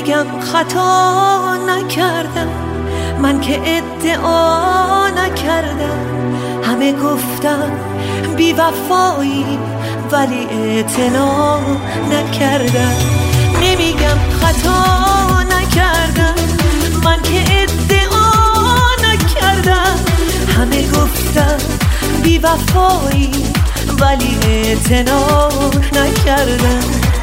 نمیگم خطا نکردم، من که ادعا نکردم. همه گفتم بی وفایی ولی اعتنا نکردم. نمیگم خطا نکردم، من که ادعا نکردم. همه گفتم بی وفایی ولی اعتنا نکردم.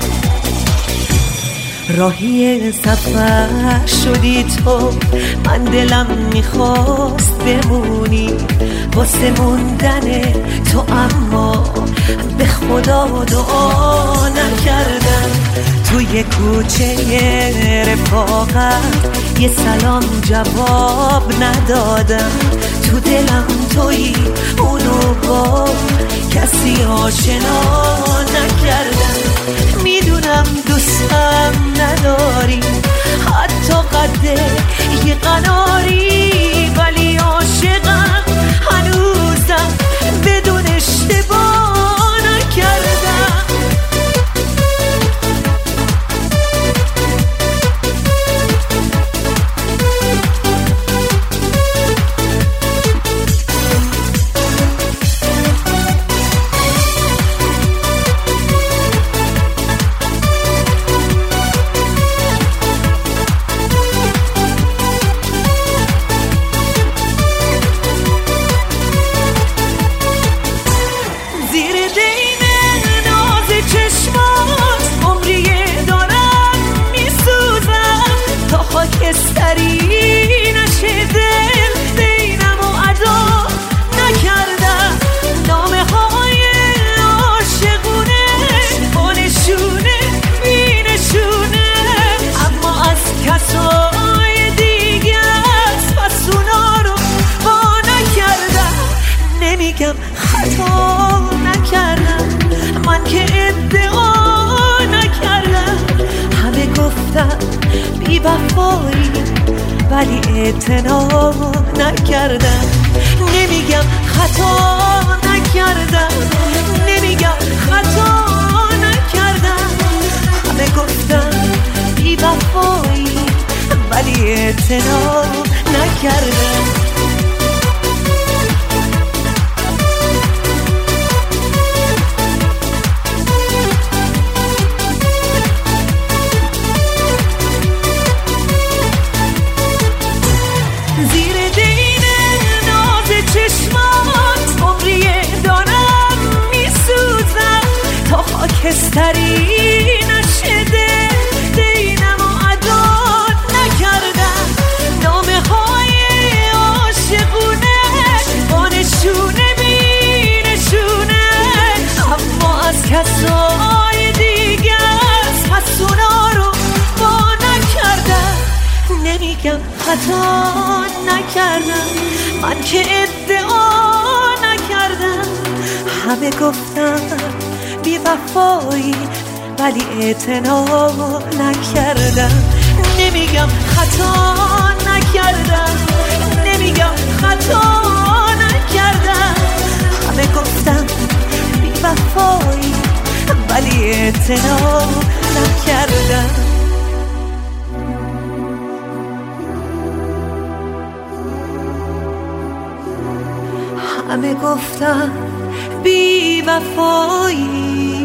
راهی سفر شدی تو، من دلم میخواست بمونی واسه موندن تو، اما به خدا دعا نکردم. توی کوچه رفاقت یه سلام جواب ندادم. تو دلم توی اونو با کسی آشنا نکردم. میدونم دوستم نداری، حتی قد یه قناری، ولی عاشقم هنوزم بدون اشتباه نکردم. خاکستری نشه دل بینم و ادا نکردم. نامه های عاشقونه با نشونه بی نشونه، اما از کسای دیگه پس اونا رو با نکردم. نمیگم خطا نکردم، من که ادعا نکردم. همه گفتم بی وفایی ولی اعتنا نکردم. نمیگم خطا نکردم، نمیگم خطا نکردم. همه گفتم بی وفایی ولی اعتنا نکردم. خاکستری نشه دل بینم و ادا نکردم. نامه های عاشقونه با نشونه بی نشونه، اما از کسای دیگه پس اونا رو با نکردم. نمیگم خطا نکردم، من که ادعا نکردم. همه گفتم بی وفایی ولی اعتنا نکردم. نمیگم خطا نکردم، نمیگم خطا نکردم. همه گفتم بی وفایی ولی اعتنا نکردم. همه گفتم بی وفایی